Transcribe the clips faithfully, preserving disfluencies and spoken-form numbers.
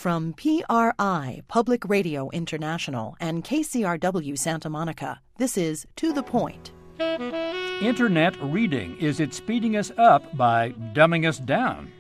From P R I, Public Radio International, and K C R W Santa Monica, this is To the Point. Internet reading. Is it speeding us up by dumbing us down?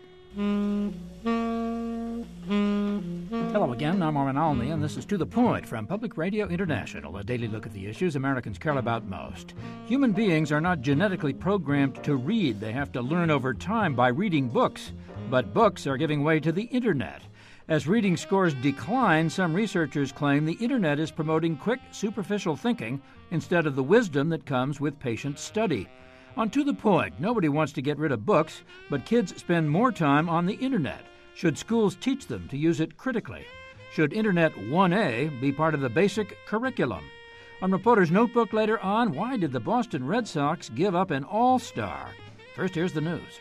Hello again, I'm Norman Alney, and this is To the Point from Public Radio International, a daily look at the issues Americans care about most. Human beings are not genetically programmed to read. They have to learn over time by reading books. But books are giving way to the Internet. As reading scores decline, some researchers claim the Internet is promoting quick, superficial thinking instead of the wisdom that comes with patient study. On To the Point, nobody wants to get rid of books, but kids spend more time on the Internet. Should schools teach them to use it critically? Should Internet one A be part of the basic curriculum? On Reporter's Notebook later on, why did the Boston Red Sox give up an all-star? First, here's the news.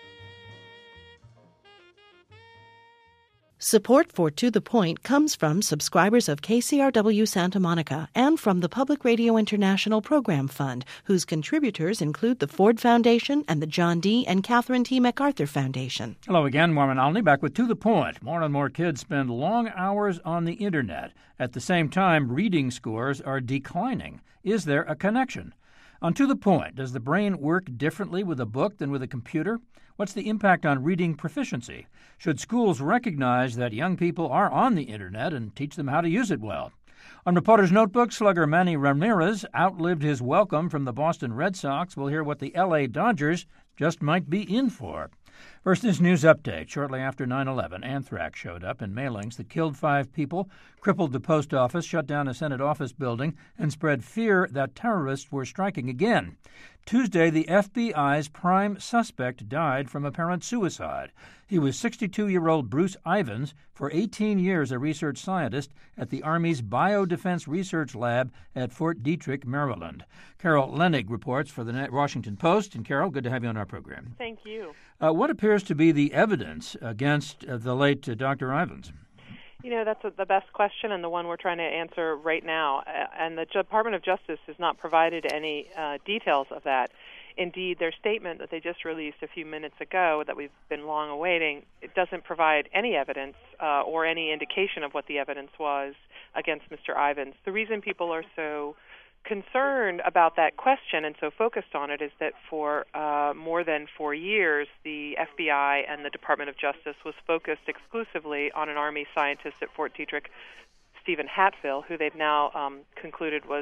Support for To the Point comes from subscribers of K C R W Santa Monica and from the Public Radio International Program Fund, whose contributors include the Ford Foundation and the John D. and Catherine T. MacArthur Foundation. Hello again, Norman Alney, back with To the Point. More and more kids spend long hours on the Internet. At the same time, reading scores are declining. Is there a connection? On To the Point, does the brain work differently with a book than with a computer? What's the impact on reading proficiency? Should schools recognize that young people are on the Internet and teach them how to use it well? On Reporter's Notebook, slugger Manny Ramirez outlived his welcome from the Boston Red Sox. We'll hear what the L A Dodgers just might be in for. First, this news update. Shortly after nine eleven, anthrax showed up in mailings that killed five people, crippled the post office, shut down a Senate office building, and spread fear that terrorists were striking again. Tuesday, the F B I's prime suspect died from apparent suicide. He was sixty-two-year-old Bruce Ivins, for eighteen years a research scientist at the Army's Biodefense Research Lab at Fort Detrick, Maryland. Carol Leonnig reports for the Washington Post. And Carol, good to have you on our program. Thank you. Uh, what appears to be the evidence against uh, the late uh, Doctor Ivins? You know, that's the best question and the one we're trying to answer right now. Uh, and the Department of Justice has not provided any uh, details of that. Indeed, their statement that they just released a few minutes ago that we've been long awaiting, it doesn't provide any evidence uh, or any indication of what the evidence was against Mister Ivins. The reason people are so concerned about that question and so focused on it is that for uh, more than four years, the F B I and the Department of Justice was focused exclusively on an Army scientist at Fort Detrick, Stephen Hatfill, who they've now um, concluded was,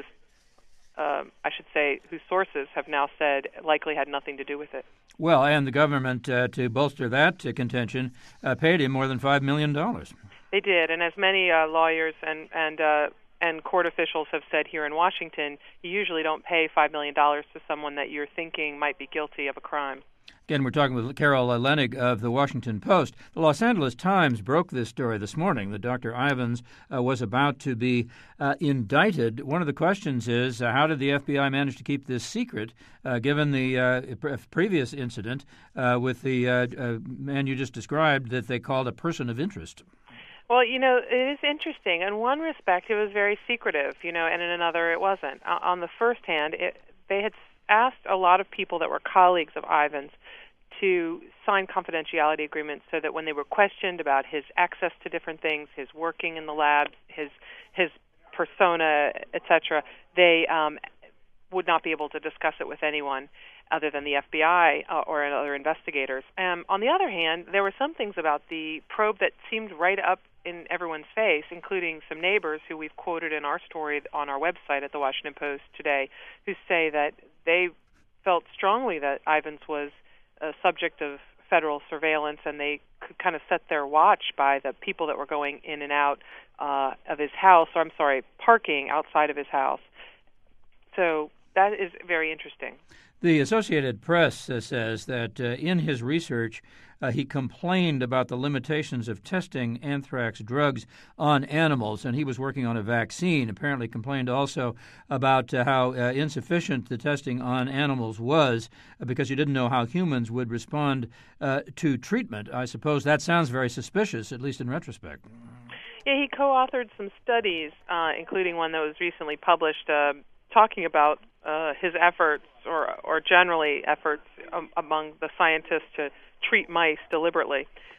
uh, I should say, whose sources have now said likely had nothing to do with it. Well, and the government, uh, to bolster that uh, contention, uh, paid him more than five million dollars. They did, and as many uh, lawyers and, and uh, and court officials have said here in Washington, you usually don't pay five million dollars to someone that you're thinking might be guilty of a crime. Again, we're talking with Carol Leonnig of the Washington Post. The Los Angeles Times broke this story this morning that Doctor Ivins uh, was about to be uh, indicted. One of the questions is, uh, how did the F B I manage to keep this secret, uh, given the uh, previous incident uh, with the uh, uh, man you just described that they called a person of interest? Well, you know, it is interesting. In one respect, it was very secretive, you know, and in another, it wasn't. Uh, on the first hand, it, they had asked a lot of people that were colleagues of Ivins to sign confidentiality agreements so that when they were questioned about his access to different things, his working in the labs, his his persona, et cetera, they um, would not be able to discuss it with anyone other than the F B I uh, or other investigators. Um, on the other hand, there were some things about the probe that seemed right up in everyone's face, including some neighbors who we've quoted in our story on our website at the Washington Post today, who say that they felt strongly that Ivins was a subject of federal surveillance, and they could kind of set their watch by the people that were going in and out uh, of his house, or I'm sorry, parking outside of his house. So that is very interesting. The Associated Press uh, says that uh, in his research, uh, he complained about the limitations of testing anthrax drugs on animals, and he was working on a vaccine. Apparently complained also about uh, how uh, insufficient the testing on animals was uh, because you didn't know how humans would respond uh, to treatment. I suppose that sounds very suspicious, at least in retrospect. Yeah, he co-authored some studies, uh, including one that was recently published, uh, talking about uh, his efforts, or or generally efforts um, among the scientists to treat mice deliberately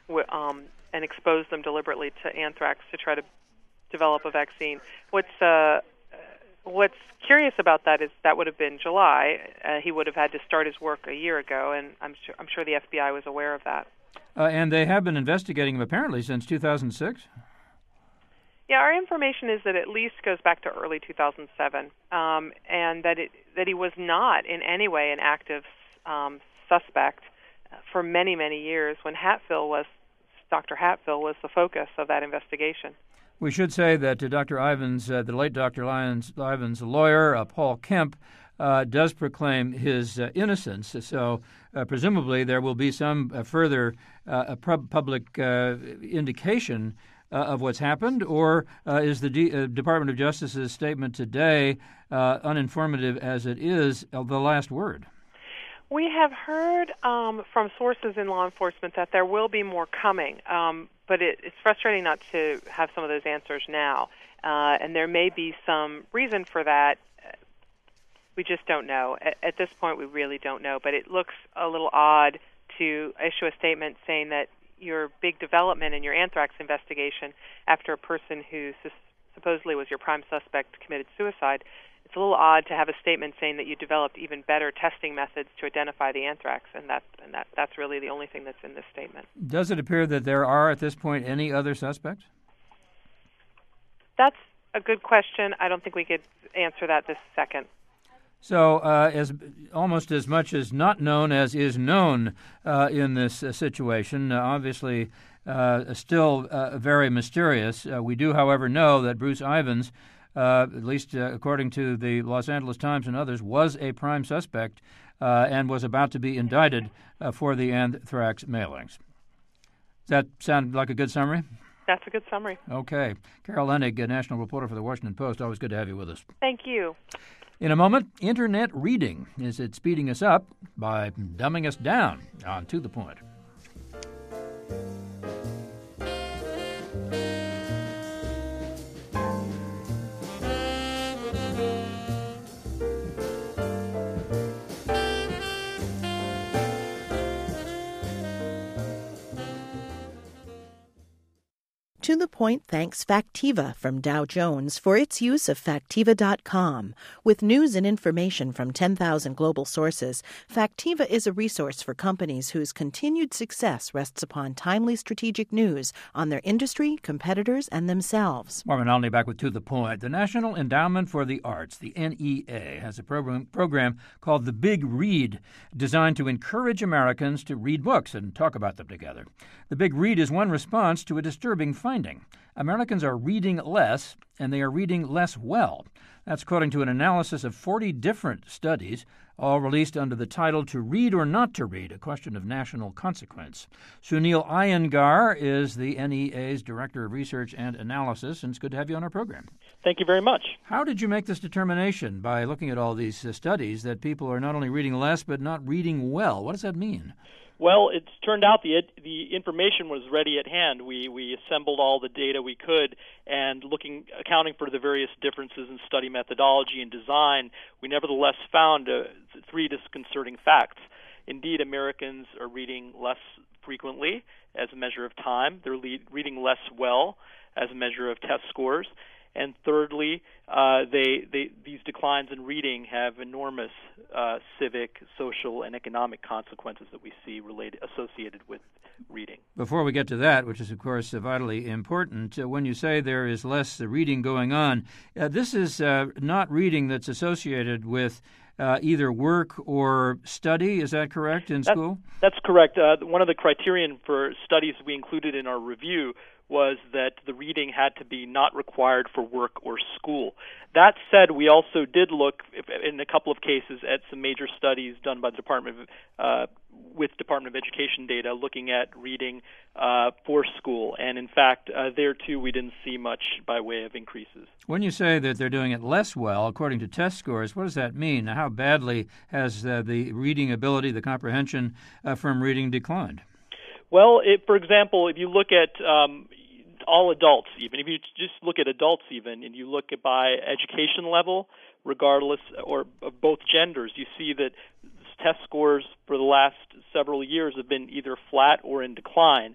w- um, and exposed them deliberately to anthrax to try to develop a vaccine. What's uh, what's curious about that is that would have been July. Uh, he would have had to start his work a year ago, and I'm sure I'm sure the F B I was aware of that. Uh, and they have been investigating him apparently since two thousand six? Yeah, our information is that at least goes back to early two thousand seven, um, and that it that he was not in any way an active um, suspect for many, many years when Hatfill was, Doctor Hatfill was the focus of that investigation. We should say that uh, Doctor Ivins, uh, the late Doctor Lyons, Ivins' lawyer, uh, Paul Kemp, uh, does proclaim his uh, innocence. So uh, presumably there will be some uh, further uh, pub- public uh, indication uh, of what's happened, or uh, is the D- uh, Department of Justice's statement today, uh, uninformative as it is, uh, the last word? We have heard um, from sources in law enforcement that there will be more coming, um, but it, it's frustrating not to have some of those answers now. Uh, and there may be some reason for that. We just don't know. At, at this point, we really don't know. But it looks a little odd to issue a statement saying that your big development in your anthrax investigation after a person who sus- supposedly was your prime suspect committed suicide. It's a little odd to have a statement saying that you developed even better testing methods to identify the anthrax, and that and that that's really the only thing that's in this statement. Does it appear that there are, at this point, any other suspects? That's a good question. I don't think we could answer that this second. So uh, as almost as much as not known as is known uh, in this uh, situation, uh, obviously uh, still uh, very mysterious. Uh, we do, however, know that Bruce Ivins, Uh, at least uh, according to the Los Angeles Times and others, was a prime suspect uh, and was about to be indicted uh, for the anthrax mailings. Does that sound like a good summary? That's a good summary. Okay. Carol Leonnig, a national reporter for the Washington Post. Always good to have you with us. Thank you. In a moment, Internet reading. Is it speeding us up by dumbing us down? On To the Point. To the Point thanks Factiva from Dow Jones for its use of Factiva dot com. With news and information from ten thousand global sources, Factiva is a resource for companies whose continued success rests upon timely strategic news on their industry, competitors, and themselves. Marvin Alney back with To the Point. The National Endowment for the Arts, the N E A, has a program, program called The Big Read, designed to encourage Americans to read books and talk about them together. The Big Read is one response to a disturbing finding. Americans are reading less, and they are reading less well. That's according to an analysis of forty different studies, all released under the title To Read or Not to Read, a question of national consequence. Sunil Iyengar is the N E A's Director of Research and Analysis, and it's good to have you on our program. Thank you very much. How did you make this determination by looking at all these uh, studies that people are not only reading less but not reading well? What does that mean? Well, it's turned out the the information was ready at hand. We we assembled all the data we could, and looking accounting for the various differences in study methodology and design, we nevertheless found uh, three disconcerting facts. Indeed, Americans are reading less frequently as a measure of time. They're le- reading less well as a measure of test scores. And thirdly, uh, they, they, these declines in reading have enormous uh, civic, social, and economic consequences that we see related associated with reading. Before we get to that, which is, of course, uh, vitally important, uh, when you say there is less uh, reading going on, uh, this is uh, not reading that's associated with uh, either work or study. Is that correct in that, school? That's correct. Uh, one of the criterion for studies we included in our review was that the reading had to be not required for work or school. That said, we also did look in a couple of cases at some major studies done by the Department of, uh, with Department of Education data looking at reading uh, for school. And in fact, uh, there too we didn't see much by way of increases. When you say that they're doing it less well, according to test scores, what does that mean? How badly has uh, the reading ability, the comprehension uh, from reading declined? Well, it, for example, if you look at um, all adults, even if you just look at adults even, and you look at by education level, regardless, or of both genders, you see that test scores for the last several years have been either flat or in decline.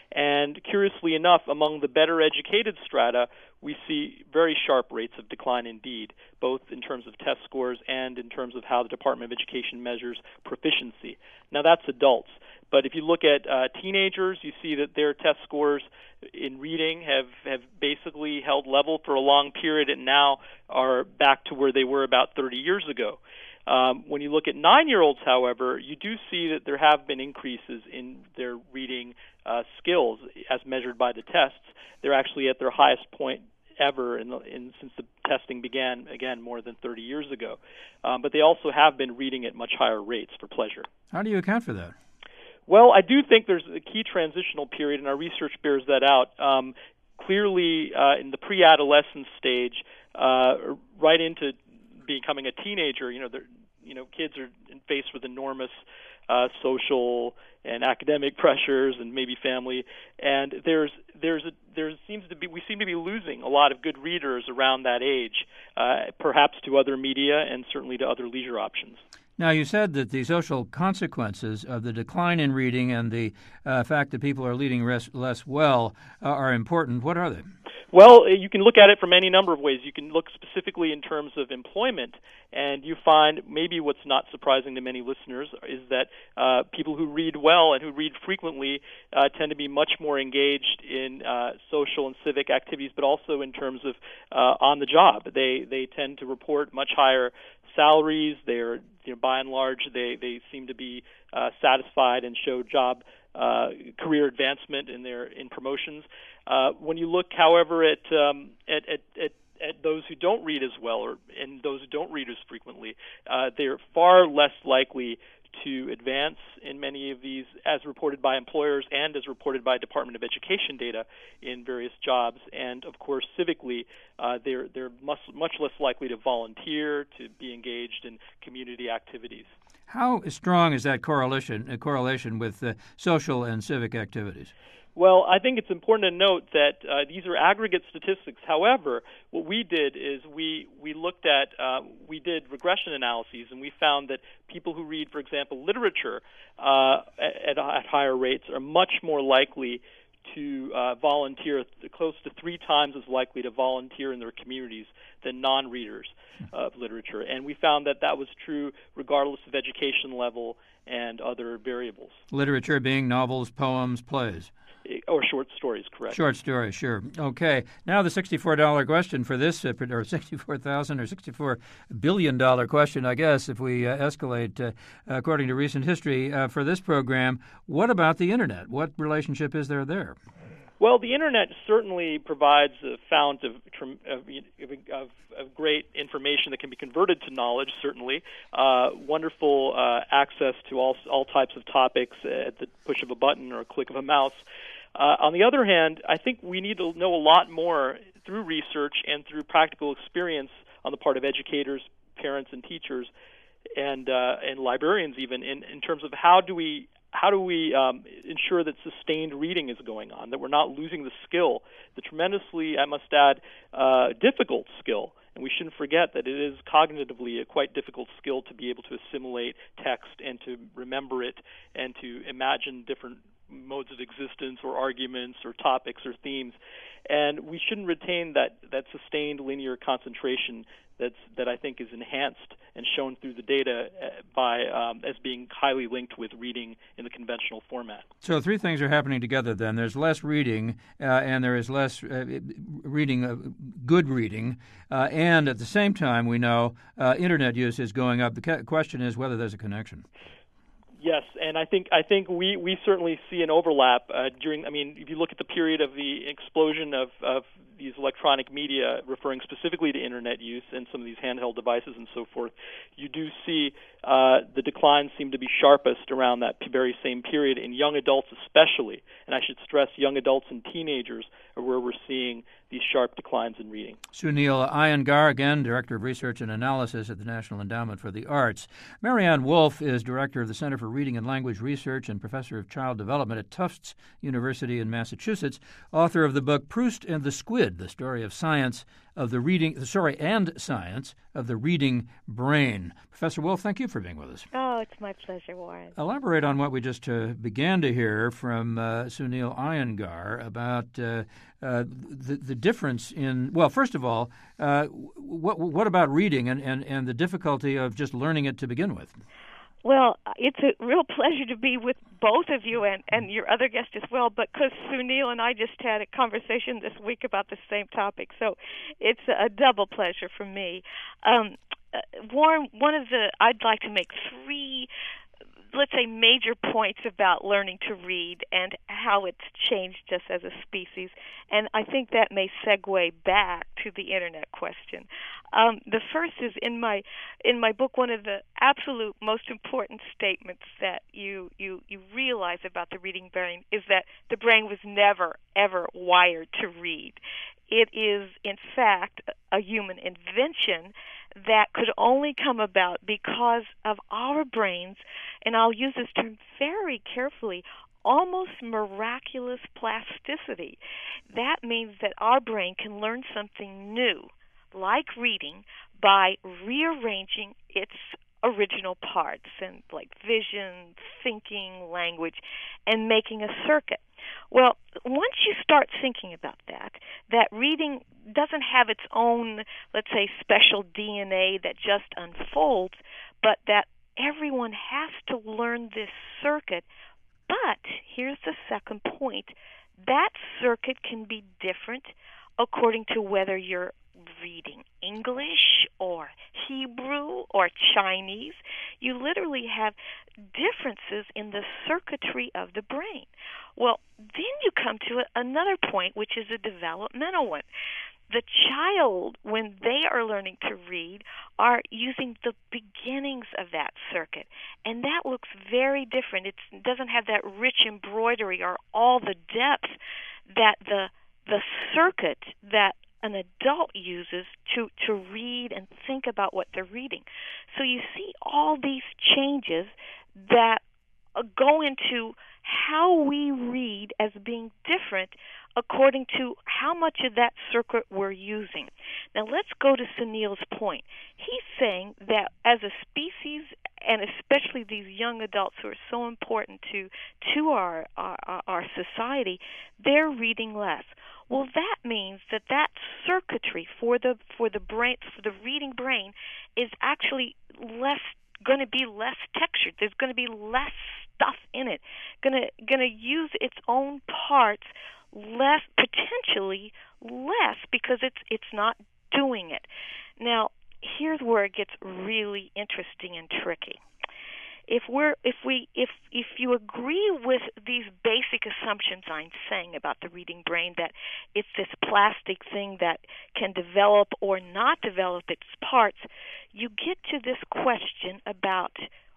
And curiously enough, among the better educated strata, we see very sharp rates of decline indeed, both in terms of test scores and in terms of how the Department of Education measures proficiency. Now, that's adults. But if you look at uh, teenagers, you see that their test scores in reading have, have basically held level for a long period and now are back to where they were about thirty years ago. Um, when you look at nine-year-olds, however, you do see that there have been increases in their reading uh, skills as measured by the tests. They're actually at their highest point ever in, the, in since the testing began, again, more than thirty years ago. Um, but they also have been reading at much higher rates for pleasure. How do you account for that? Well, I do think there's a key transitional period, and our research bears that out. Um, clearly, uh, in the pre-adolescent stage, uh, right into becoming a teenager, you know, you know, kids are faced with enormous uh, social and academic pressures, and maybe family. And there's there's a, there seems to be we seem to be losing a lot of good readers around that age, uh, perhaps to other media and certainly to other leisure options. Now, you said that the social consequences of the decline in reading and the uh, fact that people are reading less, less well uh, are important. What are they? Well, you can look at it from any number of ways. You can look specifically in terms of employment, and you find maybe what's not surprising to many listeners is that uh, people who read well and who read frequently uh, tend to be much more engaged in uh, social and civic activities, but also in terms of uh, on the job. They they tend to report much higher salaries. They're, you know, by and large, they, they seem to be uh, satisfied and show job uh, career advancement in their in promotions. Uh, when you look, however, at, um, at, at, at at those who don't read as well, or and those who don't read as frequently, uh, they're far less likely to advance in many of these, as reported by employers and as reported by Department of Education data in various jobs. And of course, civically, uh, they're they're much much less likely to volunteer, to be engaged in community activities. How strong is that correlation uh, correlation with uh, social and civic activities? Well, I think it's important to note that uh, these are aggregate statistics. However, what we did is we we looked at uh, we did regression analyses, and we found that people who read, for example, literature uh, at, at higher rates are much more likely to uh, volunteer, close to three times as likely to volunteer in their communities than non-readers of literature. And we found that that was true regardless of education level and other variables. Literature being novels, poems, plays. Or short stories, correct. Short stories, sure. Okay. Now the sixty-four dollars question for this, uh, or sixty-four thousand dollars or sixty-four billion dollars question, I guess, if we uh, escalate uh, according to recent history uh, for this program. What about the Internet? What relationship is there there? Well, the Internet certainly provides a fount of, of, of, of great information that can be converted to knowledge, certainly. Uh, wonderful uh, access to all, all types of topics at the push of a button or a click of a mouse. Uh, on the other hand, I think we need to know a lot more through research and through practical experience on the part of educators, parents, and teachers, and uh, and librarians even, in, in terms of how do we how do we um, ensure that sustained reading is going on, that we're not losing the skill, the tremendously, I must add, uh, difficult skill. And we shouldn't forget that it is cognitively a quite difficult skill to be able to assimilate text and to remember it and to imagine different modes of existence or arguments or topics or themes. And we shouldn't retain that, that sustained linear concentration that's, that I think is enhanced and shown through the data by um, as being highly linked with reading in the conventional format. So three things are happening together then. There's less reading, uh, and there is less uh, reading, uh, good reading, uh, and at the same time we know uh, Internet use is going up. The ca- question is whether there's a connection. Yes, and I think I think we, we certainly see an overlap uh, during. I mean, if you look at the period of the explosion of, of these electronic media, referring specifically to Internet use and some of these handheld devices and so forth, you do see uh, the declines seem to be sharpest around that very same period in young adults, especially. And I should stress, young adults and teenagers are where we're seeing these sharp declines in reading. Sunil Iyengar, again, Director of Research and Analysis at the National Endowment for the Arts. Marianne Wolf is Director of the Center for Reading and Language Research and Professor of Child Development at Tufts University in Massachusetts, author of the book Proust and the Squid, Kid, the story of science of the reading, the story and science of the reading brain. Professor Wolf, thank you for being with us. Oh, it's my pleasure, Warren. Elaborate on what we just uh, began to hear from uh, Sunil Iyengar about uh, uh, the, the difference in, well, first of all, uh, what, what about reading and, and, and the difficulty of just learning it to begin with? Well, it's a real pleasure to be with both of you and, and your other guest as well, but because Sunil and I just had a conversation this week about the same topic, so it's a double pleasure for me. Um, uh, Warren, one of the, I'd like to make three, let's say, major points about learning to read and how it's changed us as a species, and I think that may segue back to the Internet question. Um, the first is in my in my book, one of the absolute most important statements that you, you, you realize about the reading brain is that the brain was never, ever wired to read. It is, in fact, a human invention that could only come about because of our brains, and I'll use this term very carefully, almost miraculous plasticity. That means that our brain can learn something new, like reading, by rearranging its original parts, and like vision, thinking, language, and making a circuit. Well, once you start thinking about that, that reading doesn't have its own, let's say, special D N A that just unfolds, but that everyone has to learn this circuit. But here's the second point. That circuit can be different according to whether you're reading English or Hebrew or Chinese. You literally have differences in the circuitry of the brain. Well, then you come to another point, which is a developmental one. The child, when they are learning to read, are using the beginnings of that circuit. And that looks very different. It's, it doesn't have that rich embroidery or all the depth that the the circuit that an adult uses to, to read and think about what they're reading. So you see all these changes that uh, go into how we read as being different according to how much of that circuit we're using. Now let's go to Sunil's point. He's saying that as a species, and especially these young adults who are so important to to our our, our society, they're reading less. Well, that means that that circuitry for the for the brain for the reading brain is actually less going to be less textured. There's going to be less stuff in it. Going to going to use its own parts less, potentially less, because it's it's not doing it. Now, here's where it gets really interesting and tricky. If we're if we if if you agree with these basic assumptions I'm saying about the reading brain, that it's this plastic thing that can develop or not develop its parts, you get to this question about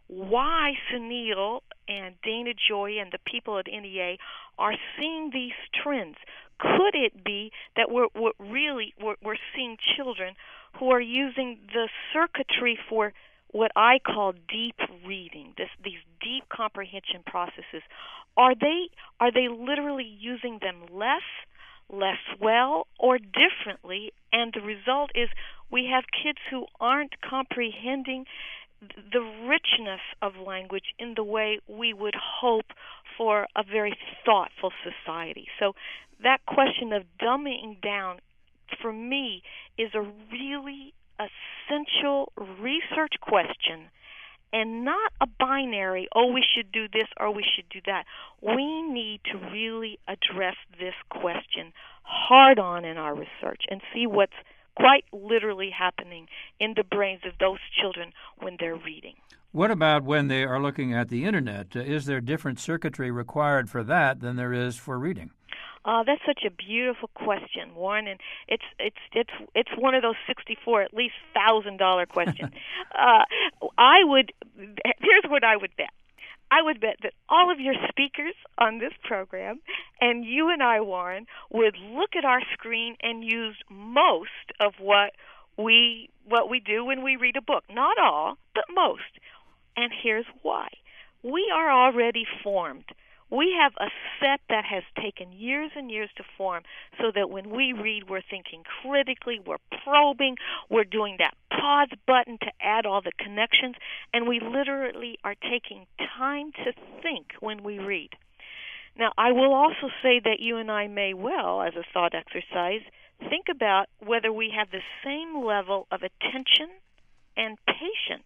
why Sunil and Dana Joy and the people at N E A are seeing these trends. Could it be that we're, we're really we're, we're seeing children who are using the circuitry for what I call deep reading, this, these deep comprehension processes? Are they are they literally using them less, less well, or differently? And the result is we have kids who aren't comprehending the richness of language in the way we would hope for a very thoughtful society. So that question of dumbing down, for me, is a really essential research question, and not a binary, oh, we should do this or we should do that. We need to really address this question hard on in our research and see what's quite literally happening in the brains of those children when they're reading. What about when they are looking at the Internet? Uh, is there different circuitry required for that than there is for reading? Uh, that's such a beautiful question, Warren, and it's it's it's it's one of those sixty-four at least thousand dollar questions. uh, I would here's what I would bet. I would bet that all of your speakers on this program and you and I, Warren, would look at our screen and use most of what we what we do when we read a book. Not all, but most. And here's why. We are already formed We have a set that has taken years and years to form so that when we read, we're thinking critically, we're probing, we're doing that pause button to add all the connections, and we literally are taking time to think when we read. Now, I will also say that you and I may well, as a thought exercise, think about whether we have the same level of attention and patience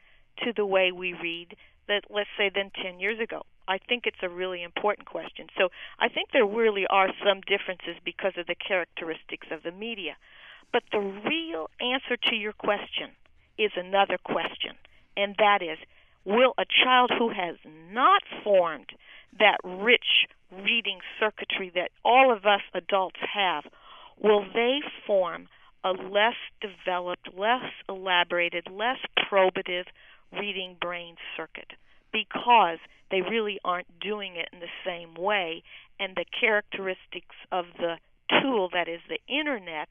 to the way we read that, let's say, than ten years ago. I think it's a really important question. So I think there really are some differences because of the characteristics of the media. But the real answer to your question is another question, and that is, will a child who has not formed that rich reading circuitry that all of us adults have, will they form a less developed, less elaborated, less probative reading brain circuit? Because they really aren't doing it in the same way, and the characteristics of the tool, that is the Internet,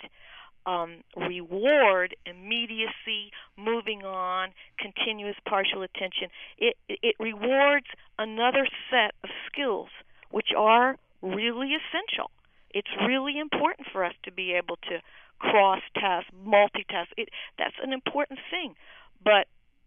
um, reward immediacy, moving on, continuous partial attention. It, it rewards another set of skills which are really essential. It's really important for us to be able to cross-task, multitask. It, that's an important thing. But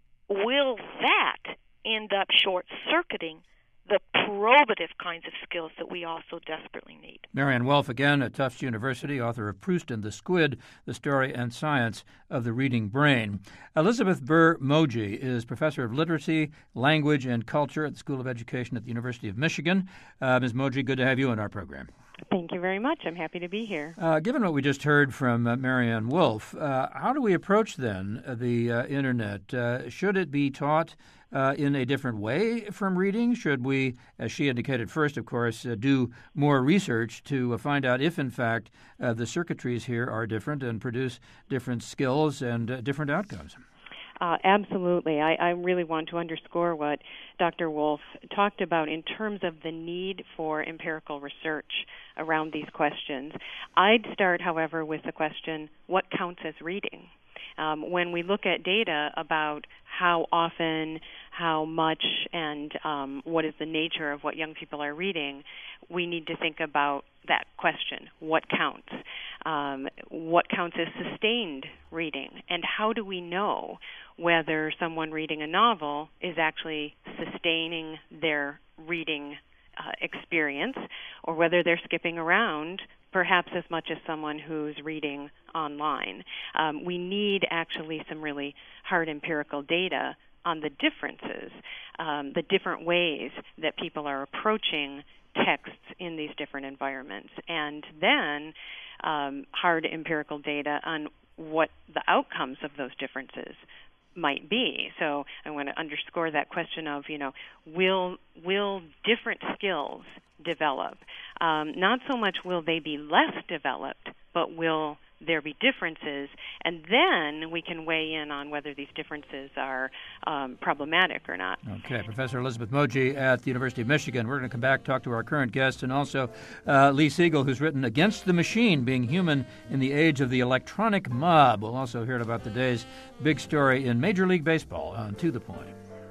will that end up short-circuiting the probative kinds of skills that we also desperately need? Marianne Wolf, again, at Tufts University, author of Proust and the Squid, The Story and Science of the Reading Brain. Elizabeth Burr Moji is professor of literacy, language, and culture at the School of Education at the University of Michigan. Uh, Miz Moji, good to have you on our program. Thank you very much. I'm happy to be here. Uh, given what we just heard from uh, Marianne Wolf, uh, how do we approach, then, uh, the uh, Internet? Uh, should it be taught uh, in a different way from reading? Should we, as she indicated first, of course, uh, do more research to uh, find out if, in fact, uh, the circuitries here are different and produce different skills and uh, different outcomes? Uh, absolutely. I, I really want to underscore what Doctor Wolf talked about in terms of the need for empirical research around these questions. I'd start, however, with the question, what counts as reading? Um, when we look at data about how often, how much, and um, what is the nature of what young people are reading, we need to think about that question, what counts? Um, what counts as sustained reading? And how do we know whether someone reading a novel is actually sustaining their reading uh, experience, or whether they're skipping around perhaps as much as someone who's reading online? Um, we need actually some really hard empirical data on the differences, um, the different ways that people are approaching texts in these different environments, and then um, hard empirical data on what the outcomes of those differences might be. So I want to underscore that question of, you know, will will different skills develop? Um, not so much will they be less developed, but will there be differences? And then we can weigh in on whether these differences are um, problematic or not. Okay. Professor Elizabeth Moji at the University of Michigan. We're going to come back, talk to our current guest, and also uh, Lee Siegel, who's written Against the Machine, Being Human in the Age of the Electronic Mob. We'll also hear about the day's big story in Major League Baseball on To the Point.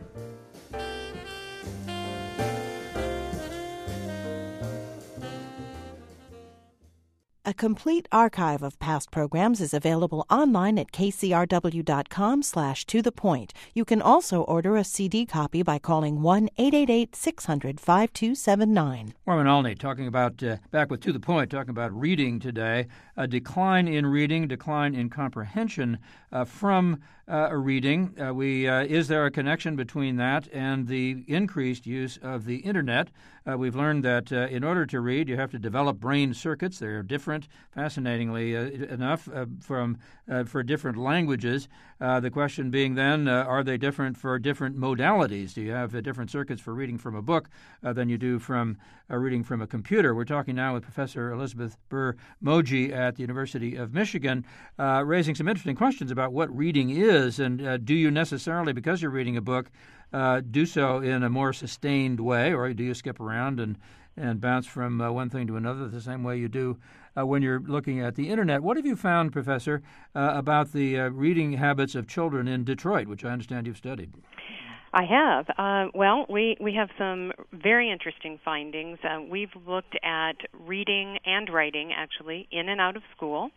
A complete archive of past programs is available online at kcrw.com slash to the point. You can also order a C D copy by calling one eight eight eight, six hundred, five two seven nine. Norman Olney talking about, uh, back with To the Point, talking about reading today, a decline in reading, decline in comprehension uh, from uh, a reading. Uh, we uh, is there a connection between that and the increased use of the Internet? Uh, we've learned that uh, in order to read, you have to develop brain circuits. They're different, fascinatingly uh, enough, uh, from uh, for different languages. Uh, the question being then, uh, are they different for different modalities? Do you have uh, different circuits for reading from a book uh, than you do from uh, reading from a computer? We're talking now with Professor Elizabeth Burr Moji at the University of Michigan, uh, raising some interesting questions about what reading is, and uh, do you necessarily, because you're reading a book, Uh, do so in a more sustained way, or do you skip around and, and bounce from uh, one thing to another the same way you do uh, when you're looking at the Internet? What have you found, Professor, uh, about the uh, reading habits of children in Detroit, which I understand you've studied? I have. Uh, well, we, we have some very interesting findings. Uh, we've looked at reading and writing, actually, in and out of school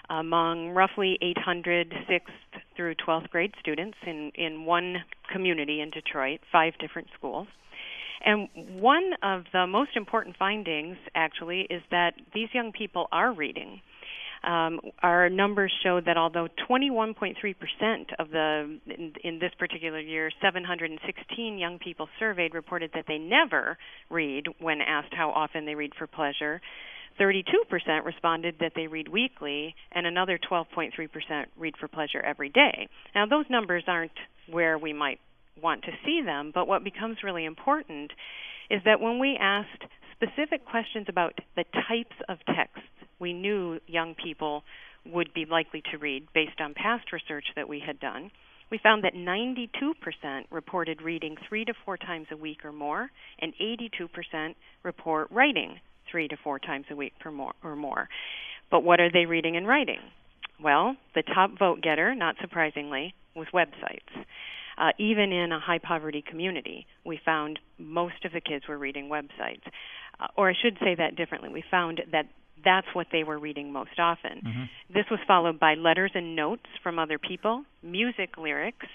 among roughly eight hundred sixth through twelfth grade students in, in one community in Detroit, five different schools. And one of the most important findings, actually, is that these young people are reading. Um, our numbers show that although twenty-one point three percent of the, in, in this particular year, seven hundred sixteen young people surveyed reported that they never read when asked how often they read for pleasure, thirty-two percent responded that they read weekly, and another twelve point three percent read for pleasure every day. Now, those numbers aren't where we might want to see them, but what becomes really important is that when we asked specific questions about the types of texts we knew young people would be likely to read based on past research that we had done, we found that ninety-two percent reported reading three to four times a week or more, and eighty-two percent report writing three to four times a week per more, or more. But what are they reading and writing? Well, the top vote getter, not surprisingly, was websites. Uh, even in a high-poverty community, we found most of the kids were reading websites. Uh, or I should say that differently. We found that that's what they were reading most often. Mm-hmm. This was followed by letters and notes from other people, music lyrics,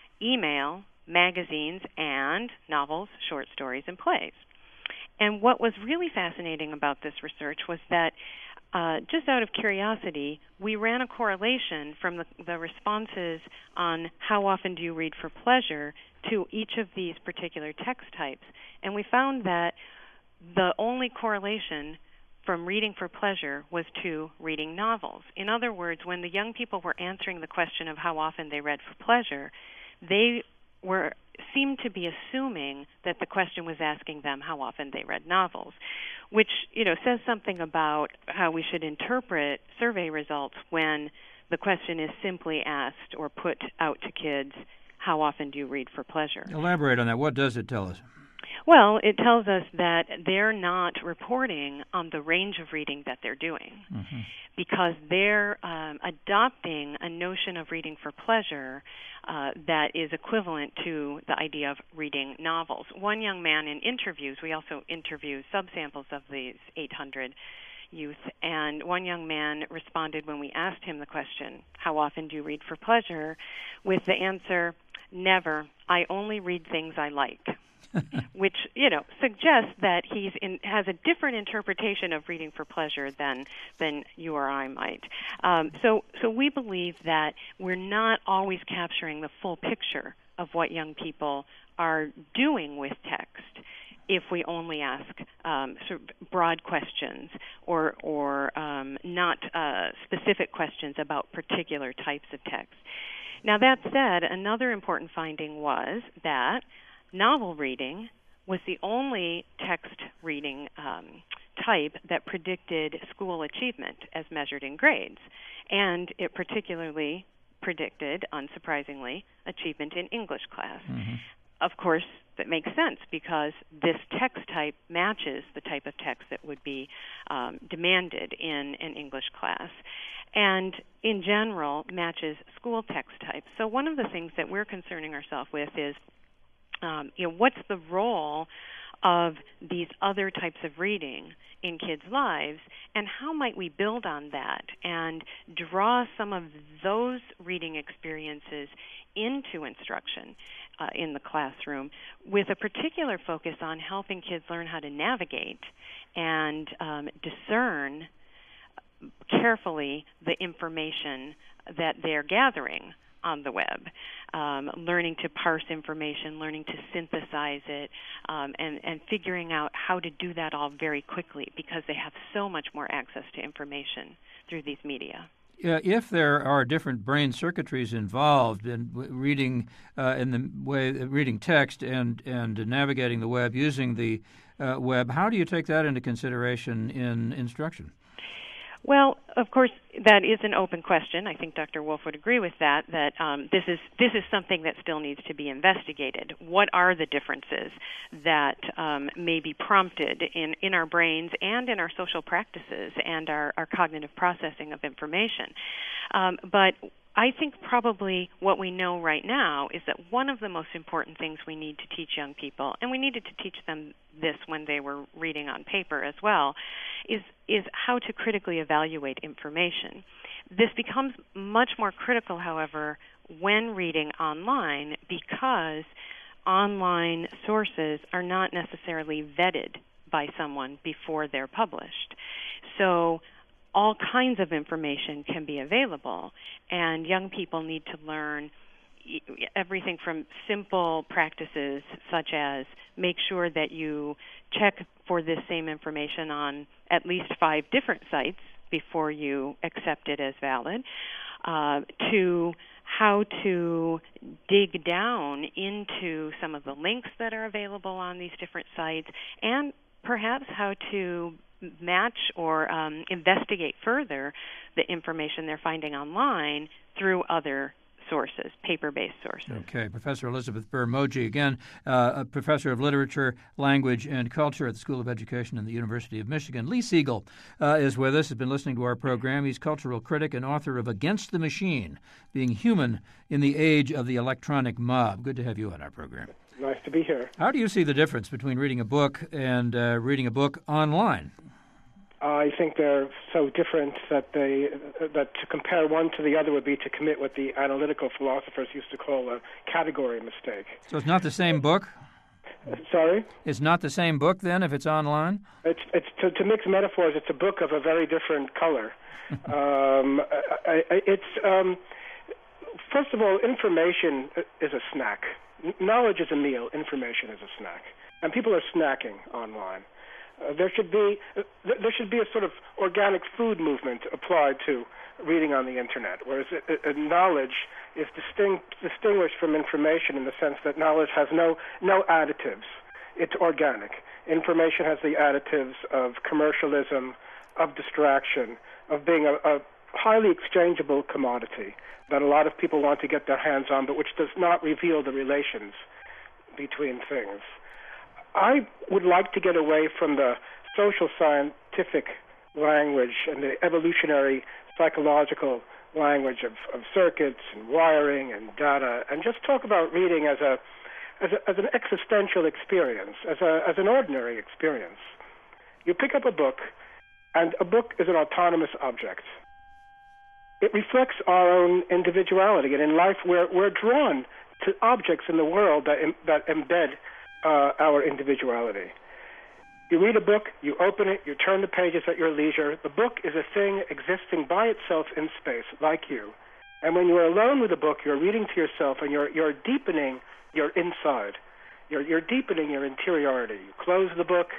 email, magazines, and novels, short stories, and plays. And what was really fascinating about this research was that uh, just out of curiosity, we ran a correlation from the, the responses on how often do you read for pleasure to each of these particular text types. And we found that the only correlation from reading for pleasure was to reading novels. In other words, when the young people were answering the question of how often they read for pleasure, they were seemed to be assuming that the question was asking them how often they read novels, which, you know, says something about how we should interpret survey results when the question is simply asked or put out to kids, how often do you read for pleasure? Elaborate on that. What does it tell us? Well, it tells us that they're not reporting on the range of reading that they're doing mm-hmm. because they're um, adopting a notion of reading for pleasure uh, that is equivalent to the idea of reading novels. One young man in interviews, we also interview subsamples of these eight hundred youth, and one young man responded when we asked him the question, how often do you read for pleasure, with the answer, never, I only read things I like. Which, you know, suggests that he's in, has a different interpretation of reading for pleasure than than you or I might. Um, so, so we believe that we're not always capturing the full picture of what young people are doing with text if we only ask um, sort of broad questions or or um, not uh, specific questions about particular types of text. Now, that said, another important finding was that novel reading was the only text reading um, type that predicted school achievement as measured in grades. And it particularly predicted, unsurprisingly, achievement in English class. Mm-hmm. Of course, that makes sense because this text type matches the type of text that would be um, demanded in an English class. And in general, matches school text types. So one of the things that we're concerning ourselves with is Um, you know, what's the role of these other types of reading in kids' lives, and how might we build on that and draw some of those reading experiences into instruction uh, in the classroom with a particular focus on helping kids learn how to navigate and um, discern carefully the information that they're gathering on the web, um, learning to parse information, learning to synthesize it, um, and, and figuring out how to do that all very quickly because they have so much more access to information through these media. Uh, if there are different brain circuitries involved in reading uh, in the way reading text and and navigating the web, using the uh, web, how do you take that into consideration in instruction? Well, of course, that is an open question. I think Doctor Wolf would agree with that, that um, this is this is something that still needs to be investigated. What are the differences that um, may be prompted in, in our brains and in our social practices and our, our cognitive processing of information? Um, but I think probably what we know right now is that one of the most important things we need to teach young people, and we needed to teach them this when they were reading on paper as well, is is how to critically evaluate information. This becomes much more critical, however, when reading online, because online sources are not necessarily vetted by someone before they're published. So all kinds of information can be available, and young people need to learn everything from simple practices such as make sure that you check for this same information on at least five different sites before you accept it as valid, uh, to how to dig down into some of the links that are available on these different sites, and perhaps how to match or um, investigate further the information they're finding online through other sources, paper-based sources. Okay. Professor Elizabeth Burr-Moji, again, uh, a professor of literature, language, and culture at the School of Education in the University of Michigan. Lee Siegel uh, is with us, has been listening to our program. He's cultural critic and author of Against the Machine, Being Human in the Age of the Electronic Mob. Good to have you on our program. Nice to be here. How do you see the difference between reading a book and uh, reading a book online? I think they're so different that they that to compare one to the other would be to commit what the analytical philosophers used to call a category mistake. So it's not the same book? Sorry? It's not the same book then if it's online? It's it's to, to mix metaphors. It's a book of a very different color. um, I, I, it's um, first of all, information is a snack. Knowledge is a meal. Information is a snack, and people are snacking online. Uh, there should be uh, th- there should be a sort of organic food movement applied to reading on the internet, whereas it, it, knowledge is distinct, distinguished from information in the sense that knowledge has no no additives. It's organic. Information has the additives of commercialism, of distraction, of being a, a highly exchangeable commodity that a lot of people want to get their hands on, but which does not reveal the relations between things. I would like to get away from the social scientific language and the evolutionary psychological language of, of circuits and wiring and data, and just talk about reading as a as, a, as an existential experience, as a as an ordinary experience. You pick up a book, and a book is an autonomous object. It reflects our own individuality, and in life we're we're drawn to objects in the world that em, that embed Uh, our individuality. You read a book, you open it, you turn the pages at your leisure. The book is a thing existing by itself in space, like you. And when you're alone with a book, you're reading to yourself, and you're you're deepening your inside. You're you're deepening your interiority. You close the book,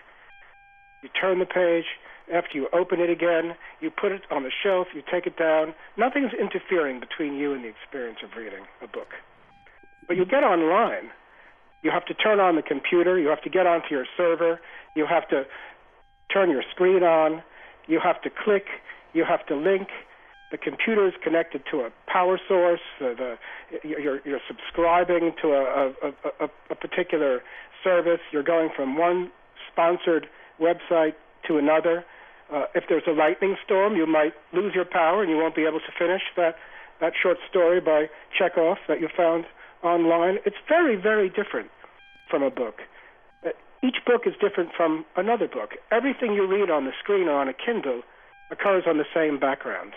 you turn the page. After you open it again, you put it on the shelf, you take it down. Nothing's interfering between you and the experience of reading a book. But you get online. You have to turn on the computer. You have to get onto your server. You have to turn your screen on. You have to click. You have to link. The computer is connected to a power source. Uh, the, you're, you're subscribing to a, a, a, a particular service. You're going from one sponsored website to another. Uh, if there's a lightning storm, you might lose your power and you won't be able to finish that, that short story by Chekhov that you found online. It's very, very different from a book. Uh, each book is different from another book. Everything you read on the screen or on a Kindle occurs on the same background.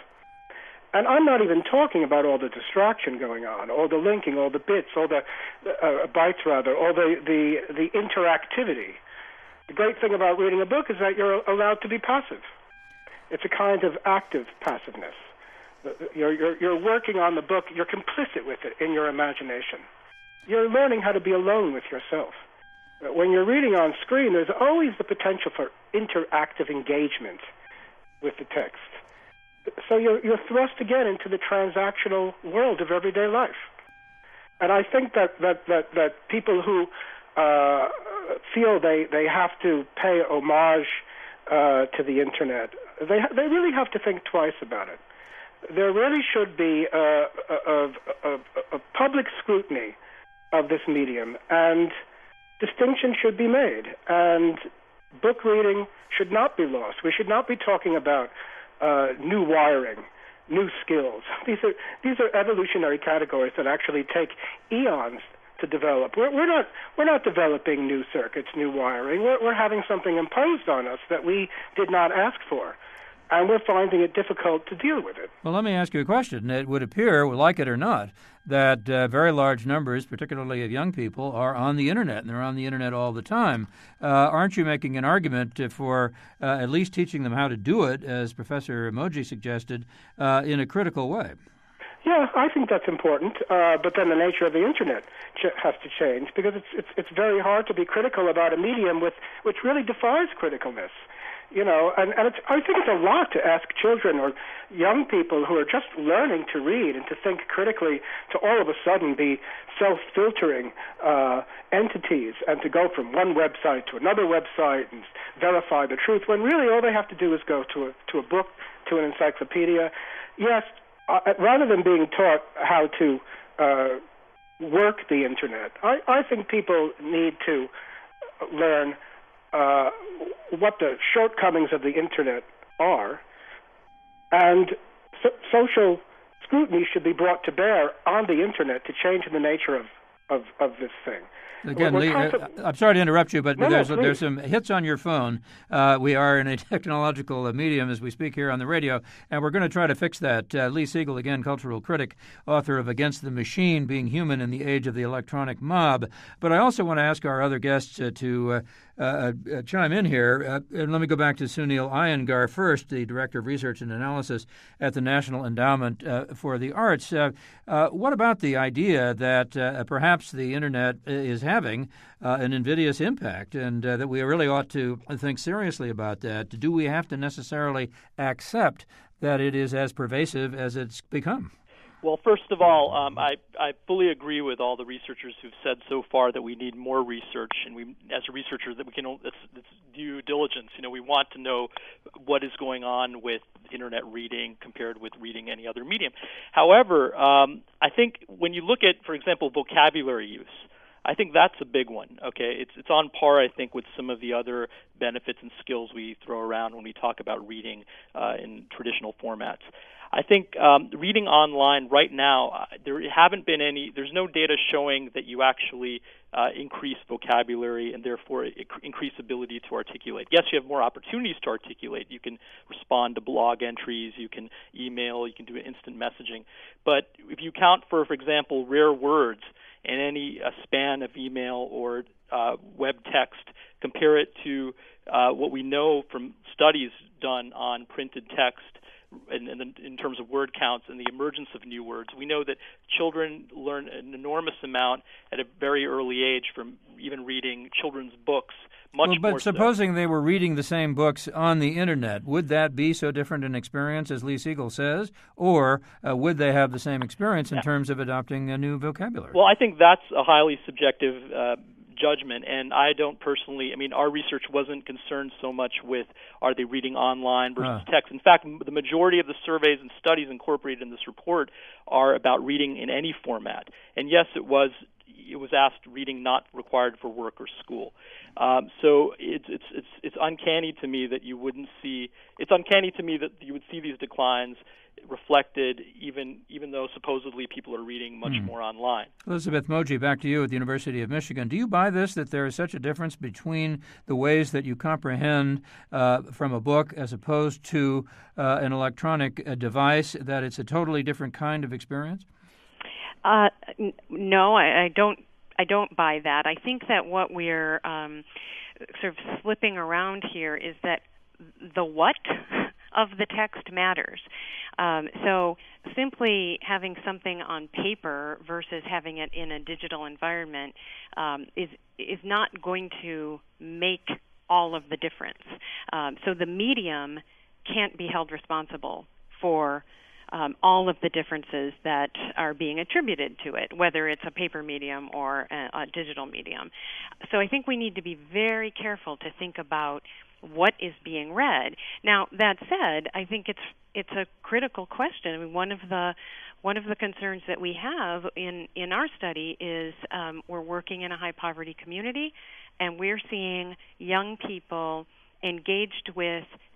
And I'm not even talking about all the distraction going on, all the linking, all the bits, all the uh, bytes rather, all the, the, the interactivity. The great thing about reading a book is that you're allowed to be passive. It's a kind of active passiveness. You're, you're, you're working on the book. You're complicit with it in your imagination. You're learning how to be alone with yourself. When you're reading on screen, there's always the potential for interactive engagement with the text. So you're, you're thrust again into the transactional world of everyday life. And I think that, that, that, that people who uh, feel they, they have to pay homage uh, to the Internet, they, they really have to think twice about it. There really should be a, a, a, a public scrutiny of this medium, and distinction should be made. And book reading should not be lost. We should not be talking about uh, new wiring, new skills. These are these are evolutionary categories that actually take eons to develop. We're, we're not we're not developing new circuits, new wiring. We're, we're having something imposed on us that we did not ask for, and we're finding it difficult to deal with it. Well, let me ask you a question. It would appear, like it or not, that uh, very large numbers, particularly of young people, are on the Internet, and they're on the Internet all the time. Uh, aren't you making an argument for uh, at least teaching them how to do it, as Professor Emoji suggested, uh, in a critical way? Yeah, I think that's important, uh, but then the nature of the Internet ch- has to change, because it's, it's it's very hard to be critical about a medium with which really defies criticalness. You know, and, and it's, I think it's a lot to ask children or young people who are just learning to read and to think critically to all of a sudden be self-filtering uh, entities and to go from one website to another website and verify the truth, when really all they have to do is go to a, to a book, to an encyclopedia. Yes, uh, rather than being taught how to uh, work the Internet, I, I think people need to learn Uh, what the shortcomings of the Internet are, and so- social scrutiny should be brought to bear on the Internet to change the nature of, of, of this thing. Again, We're Lee, concept- uh, I'm sorry to interrupt you, but no, there's no, there's some hits on your phone. Uh, we are in a technological uh, medium as we speak here on the radio, and we're going to try to fix that. Uh, Lee Siegel, again, cultural critic, author of Against the Machine, Being Human in the Age of the Electronic Mob. But I also want to ask our other guests uh, to uh, uh, uh, chime in here. Uh, and let me go back to Sunil Iyengar first, the Director of Research and Analysis at the National Endowment uh, for the Arts. Uh, uh, what about the idea that uh, perhaps the Internet is having Uh, an invidious impact, and uh, that we really ought to think seriously about that? Do we have to necessarily accept that it is as pervasive as it's become? Well, first of all, um, I, I fully agree with all the researchers who've said so far that we need more research, and we, as a researcher, that we can it's, it's due diligence. You know, we want to know what is going on with Internet reading compared with reading any other medium. However, um, I think when you look at, for example, vocabulary use, I think that's a big one. Okay, it's it's on par, I think, with some of the other benefits and skills we throw around when we talk about reading uh, in traditional formats. I think um, reading online right now, uh, there haven't been any. There's no data showing that you actually uh, increase vocabulary and therefore increase ability to articulate. Yes, you have more opportunities to articulate. You can respond to blog entries, you can email, you can do instant messaging. But if you count for, for example, rare words in any uh, span of email or uh, web text, compare it to uh, what we know from studies done on printed text in, in, in terms of word counts and the emergence of new words. We know that children learn an enormous amount at a very early age from even reading children's books. Much well, but more supposing so. they were reading the same books on the Internet, would that be so different an experience as Lee Siegel says, or uh, would they have the same experience in yeah. terms of adopting a new vocabulary? Well, I think that's a highly subjective uh, judgment, and I don't personally, I mean, our research wasn't concerned so much with are they reading online versus uh. text. In fact, the majority of the surveys and studies incorporated in this report are about reading in any format. And yes, it was it was asked reading not required for work or school. Um, so it's it's it's it's uncanny to me that you wouldn't see. It's uncanny to me that you would see these declines reflected, even even though supposedly people are reading much mm. more online. Elizabeth Moji, back to you at the University of Michigan. Do you buy this, that there is such a difference between the ways that you comprehend uh, from a book as opposed to uh, an electronic uh, device, that it's a totally different kind of experience? Uh, n- no, I, I don't. I don't buy that. I think that what we're um, sort of slipping around here is that the what of the text matters. Um, so simply having something on paper versus having it in a digital environment um, is is not going to make all of the difference. Um, so the medium can't be held responsible for Um, all of the differences that are being attributed to it, whether it's a paper medium or a, a digital medium. So I think we need to be very careful to think about what is being read. Now, that said, I think it's it's a critical question. I mean, one of the one of the concerns that we have in, in our study is um, we're working in a high poverty community, and we're seeing young people engaged with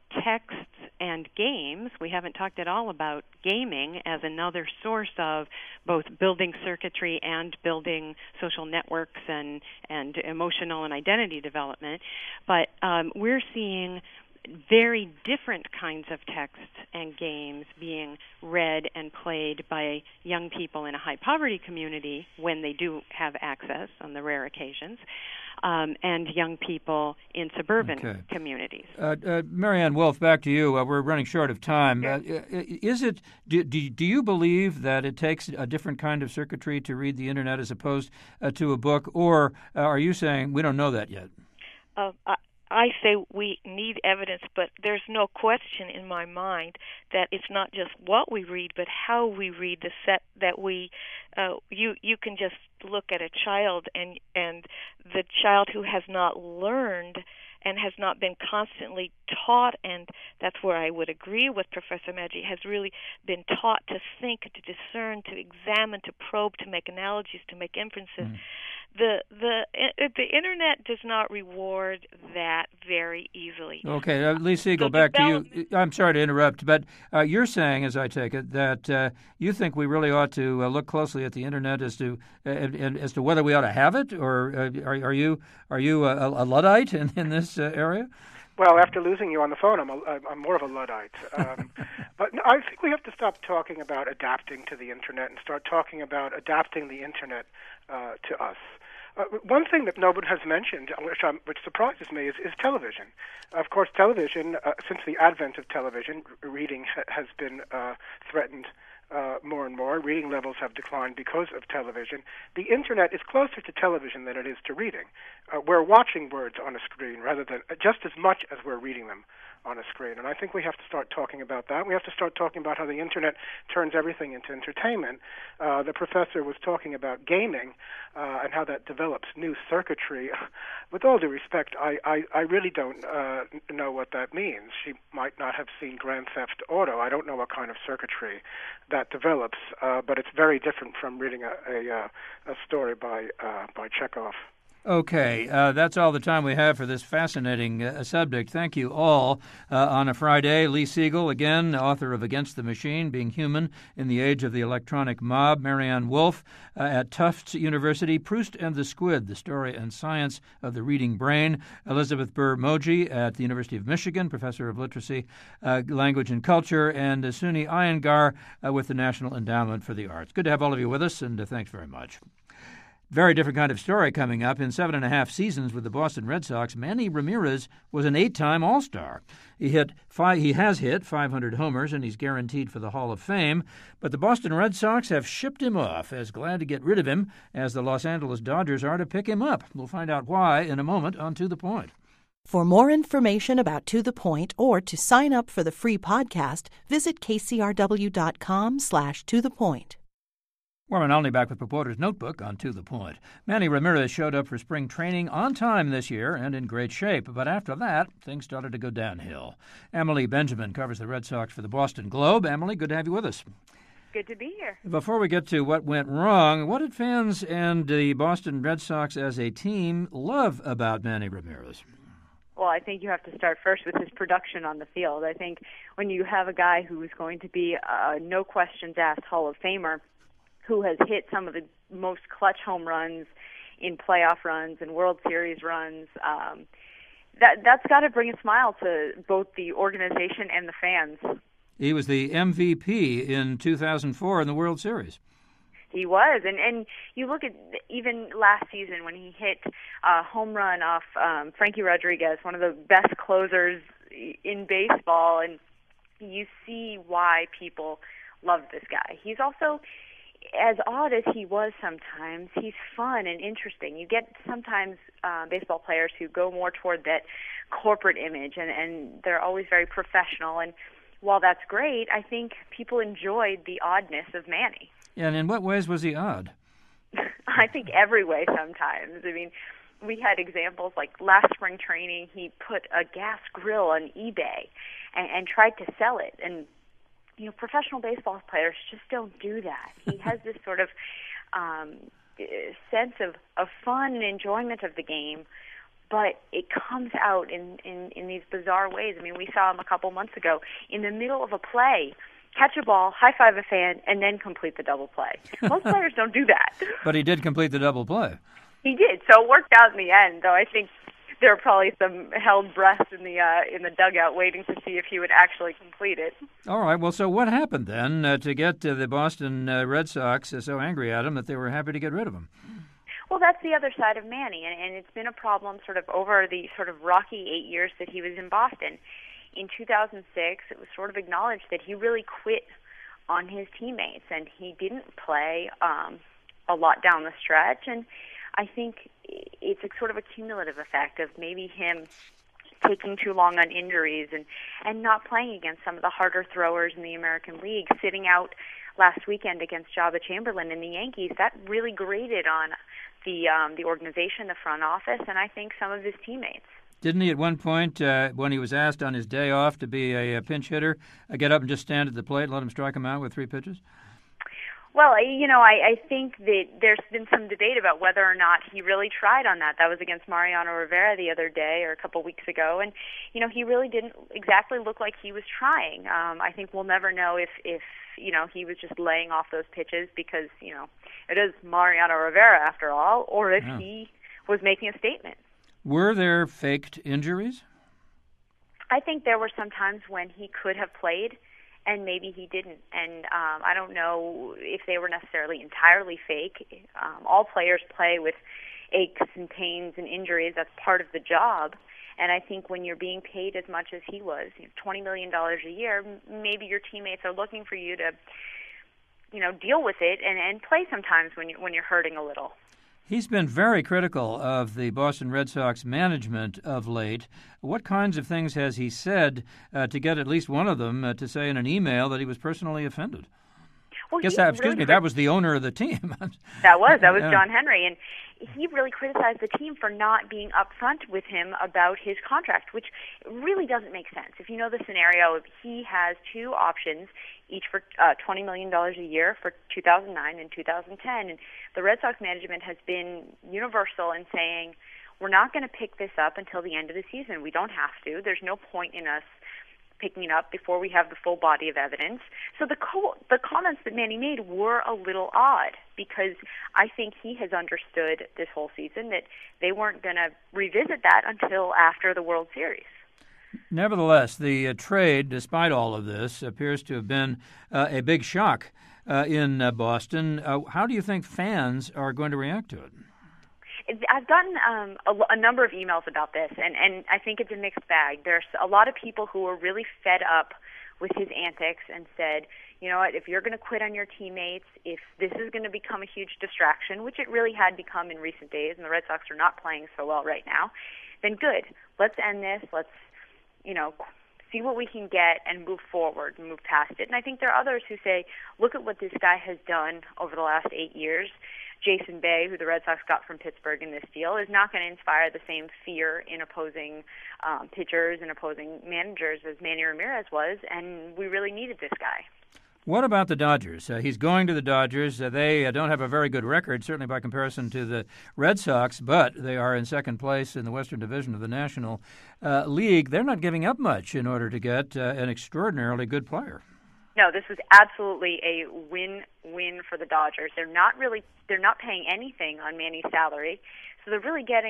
texts and games. We haven't talked at all about gaming as another source of both building circuitry and building social networks and, and emotional and identity development. But um, we're seeing very different kinds of texts and games being read and played by young people in a high-poverty community when they do have access on the rare occasions, um, and young people in suburban okay. communities. Uh, uh, Marianne Wolf, back to you. Uh, we're running short of time. Uh, is it? Do, do, do you believe that it takes a different kind of circuitry to read the Internet as opposed uh, to a book, or uh, are you saying we don't know that yet? Uh, I- I say we need evidence, but there's no question in my mind that it's not just what we read, but how we read the set that we. Uh, you you can just look at a child and and the child who has not learned and has not been constantly taught, and that's where I would agree with Professor Maggi, has really been taught to think, to discern, to examine, to probe, to make analogies, to make inferences. Mm. The the the Internet does not reward that very easily. Okay, uh, Lee Siegel, back to you. I'm sorry to interrupt, but uh, you're saying, as I take it, that uh, you think we really ought to uh, look closely at the Internet as to uh, as to whether we ought to have it, or uh, are, are you are you a, a Luddite in, in this uh, area? Well, after losing you on the phone, I'm a, I'm more of a Luddite. Um, but I think we have to stop talking about adapting to the Internet and start talking about adapting the Internet uh, to us. Uh, one thing that nobody has mentioned, which, um, which surprises me, is, is television. Of course, television, uh, since the advent of television, reading ha- has been uh, threatened uh, more and more. Reading levels have declined because of television. The Internet is closer to television than it is to reading. Uh, we're watching words on a screen rather than uh, just as much as we're reading them on a screen. And I think we have to start talking about that. We have to start talking about how the Internet turns everything into entertainment. Uh, the professor was talking about gaming uh, and how that develops new circuitry. With all due respect, I, I, I really don't uh, know what that means. She might not have seen Grand Theft Auto. I don't know what kind of circuitry that develops, uh, but it's very different from reading a, a, a story by, uh, by Chekhov. Okay, uh, that's all the time we have for this fascinating uh, subject. Thank you all. Uh, on a Friday, Lee Siegel, again, author of Against the Machine, Being Human in the Age of the Electronic Mob. Marianne Wolf uh, at Tufts University, Proust and the Squid, The Story and Science of the Reading Brain. Elizabeth Burr-Moji at the University of Michigan, Professor of Literacy, uh, Language and Culture, and uh, Suni Iyengar uh, with the National Endowment for the Arts. Good to have all of you with us, and uh, thanks very much. Very different kind of story coming up. In seven and a half seasons with the Boston Red Sox, Manny Ramirez was an eight-time All-Star. He hit five, he has hit five hundred homers, and he's guaranteed for the Hall of Fame. But the Boston Red Sox have shipped him off, as glad to get rid of him as the Los Angeles Dodgers are to pick him up. We'll find out why in a moment on To the Point. For more information about To the Point or to sign up for the free podcast, visit kcrw.com slash to the point. Warren Olney back with Reporter's Notebook on To the Point. Manny Ramirez showed up for spring training on time this year and in great shape, but after that, things started to go downhill. Emily Benjamin covers the Red Sox for the Boston Globe. Emily, good to have you with us. Good to be here. Before we get to what went wrong, what did fans and the Boston Red Sox as a team love about Manny Ramirez? Well, I think you have to start first with his production on the field. I think when you have a guy who's going to be a no questions asked Hall of Famer, who has hit some of the most clutch home runs in playoff runs and World Series runs, um, that, that's got to bring a smile to both the organization and the fans. He was the M V P in two thousand four in the World Series. He was, and and you look at even last season when he hit a home run off um, Frankie Rodriguez, one of the best closers in baseball, and you see why people love this guy. He's also, as odd as he was sometimes, he's fun and interesting. You get sometimes uh, baseball players who go more toward that corporate image, and, and they're always very professional. And while that's great, I think people enjoyed the oddness of Manny. Yeah, and in what ways was he odd? I think every way sometimes. I mean, we had examples like last spring training, he put a gas grill on eBay and, and tried to sell it. And you know, professional baseball players just don't do that. He has this sort of um, sense of, of fun and enjoyment of the game, but it comes out in, in, in these bizarre ways. I mean, we saw him a couple months ago in the middle of a play, catch a ball, high-five a fan, and then complete the double play. Most players don't do that. But he did complete the double play. He did, so it worked out in the end, though I think there were probably some held breaths in the uh, in the dugout waiting to see if he would actually complete it. All right, well, so what happened then uh, to get uh, the Boston uh, Red Sox uh, so angry at him that they were happy to get rid of him? Well, that's the other side of Manny, and, and it's been a problem sort of over the sort of rocky eight years that he was in Boston. In two thousand six, it was sort of acknowledged that he really quit on his teammates, and he didn't play um, a lot down the stretch. And I think it's a sort of a cumulative effect of maybe him taking too long on injuries and, and not playing against some of the harder throwers in the American League, sitting out last weekend against Jabba Chamberlain in the Yankees. That really grated on the um, the organization, the front office, and I think some of his teammates. Didn't he at one point, uh, when he was asked on his day off to be a, a pinch hitter, uh, get up and just stand at the plate and let him strike him out with three pitches? Well, you know, I, I think that there's been some debate about whether or not he really tried on that. That was against Mariano Rivera the other day or a couple weeks ago, and, you know, he really didn't exactly look like he was trying. Um, I think we'll never know if, if, you know, he was just laying off those pitches because, you know, it is Mariano Rivera after all, or if yeah. he was making a statement. Were there faked injuries? I think there were some times when he could have played and maybe he didn't. And um, I don't know if they were necessarily entirely fake. Um, all players play with aches and pains and injuries. That's part of the job. And I think when you're being paid as much as he was, you know, twenty million dollars a year, maybe your teammates are looking for you to, you know, deal with it and, and play sometimes when, you, when you're hurting a little. He's been very critical of the Boston Red Sox management of late. What kinds of things has he said uh, to get at least one of them uh, to say in an email that he was personally offended? Well, Guess that, excuse really me, that was the owner of the team. that was, that was John Henry. And he really criticized the team for not being upfront with him about his contract, which really doesn't make sense. If you know the scenario, he has two options, each for uh, twenty million dollars a year for two thousand nine and two thousand ten. And the Red Sox management has been universal in saying, we're not going to pick this up until the end of the season. We don't have to. There's no point in us picking it up before we have the full body of evidence. So the co- the comments that Manny made were a little odd because I think he has understood this whole season that they weren't going to revisit that until after the World Series. Nevertheless, the uh, trade, despite all of this, appears to have been uh, a big shock uh, in uh, Boston. Uh, how do you think fans are going to react to it? I've gotten um, a, a number of emails about this, and, and I think it's a mixed bag. There's a lot of people who are really fed up with his antics and said, you know what, if you're going to quit on your teammates, if this is going to become a huge distraction, which it really had become in recent days, and the Red Sox are not playing so well right now, then good. Let's end this. Let's, you know, see what we can get and move forward and move past it. And I think there are others who say, look at what this guy has done over the last eight years. Jason Bay, who the Red Sox got from Pittsburgh in this deal, is not going to inspire the same fear in opposing um, pitchers and opposing managers as Manny Ramirez was, and we really needed this guy. What about the Dodgers? Uh, he's going to the Dodgers. Uh, they uh, don't have a very good record, certainly by comparison to the Red Sox, but they are in second place in the Western Division of the National uh, League. They're not giving up much in order to get uh, an extraordinarily good player. No, this was absolutely a win-win for the Dodgers. They're not really, they're not paying anything on Manny's salary, so they're really getting.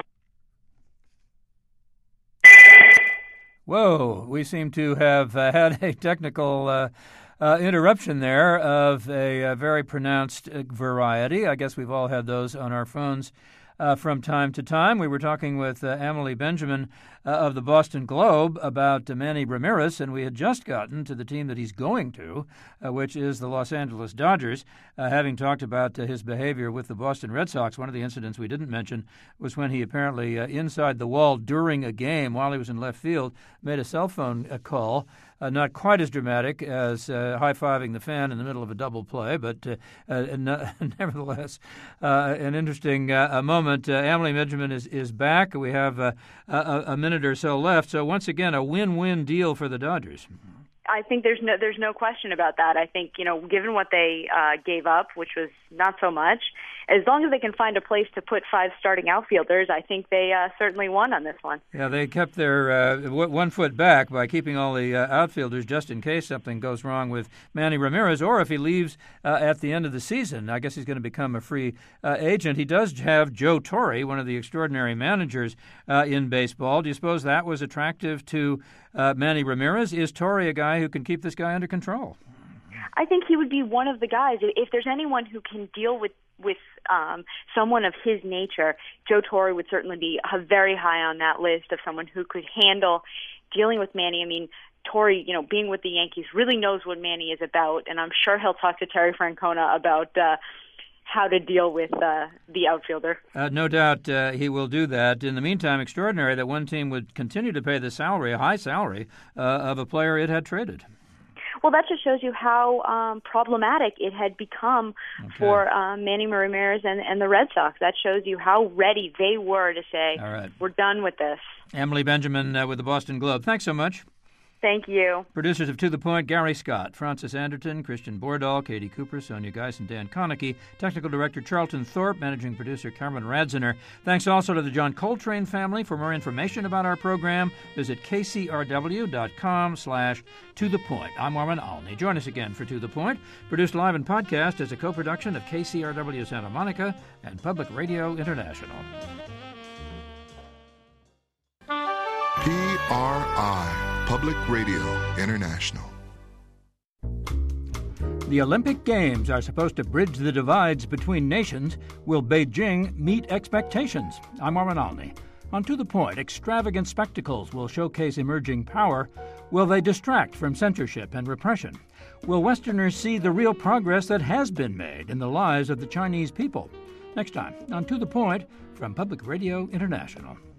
Whoa, we seem to have uh, had a technical uh, uh, interruption there of a, a very pronounced uh, variety. I guess we've all had those on our phones Uh, from time to time. We were talking with uh, Emily Benjamin uh, of the Boston Globe about uh, Manny Ramirez, and we had just gotten to the team that he's going to, uh, which is the Los Angeles Dodgers, uh, having talked about uh, his behavior with the Boston Red Sox. One of the incidents we didn't mention was when he apparently, uh, inside the wall during a game, while he was in left field, made a cell phone uh, call. Uh, not quite as dramatic as uh, high-fiving the fan in the middle of a double play, but uh, uh, n- nevertheless, uh, an interesting uh, a moment. Uh, Emily Benjamin is, is back. We have uh, a, a minute or so left. So once again, a win-win deal for the Dodgers. I think there's no there's no question about that. I think, you know, given what they uh, gave up, which was not so much, as long as they can find a place to put five starting outfielders, I think they uh, certainly won on this one. Yeah, they kept their uh, w- one foot back by keeping all the uh, outfielders just in case something goes wrong with Manny Ramirez, or if he leaves uh, at the end of the season. I guess he's going to become a free uh, agent. He does have Joe Torre, one of the extraordinary managers uh, in baseball. Do you suppose that was attractive to uh, Manny Ramirez? Is Torre a guy who can keep this guy under control? I think he would be one of the guys. If there's anyone who can deal with with um, someone of his nature, Joe Torre would certainly be uh, very high on that list of someone who could handle dealing with Manny. I mean, Torre, you know, being with the Yankees, really knows what Manny is about, and I'm sure he'll talk to Terry Francona about uh, how to deal with uh, the outfielder. Uh, no doubt uh, he will do that. In the meantime, extraordinary that one team would continue to pay the salary, a high salary, uh, of a player it had traded. Well, that just shows you how um, problematic it had become okay. for um, Manny Ramirez and, and the Red Sox. That shows you how ready they were to say, all right, we're done with this. Emily Benjamin uh, with the Boston Globe. Thanks so much. Thank you. Producers of To The Point, Gary Scott, Francis Anderton, Christian Bordahl, Katie Cooper, Sonia Geis, and Dan Konecki. Technical Director Charlton Thorpe, Managing Producer Carmen Radziner. Thanks also to the John Coltrane family. For more information about our program, visit kcrw.com slash To The Point. I'm Armin Alney. Join us again for To The Point, produced live and podcast as a co-production of K C R W Santa Monica and Public Radio International. P R I, Public Radio International. The Olympic Games are supposed to bridge the divides between nations. Will Beijing meet expectations? I'm Armin Alney. On To The Point, extravagant spectacles will showcase emerging power. Will they distract from censorship and repression? Will Westerners see the real progress that has been made in the lives of the Chinese people? Next time on To The Point from Public Radio International.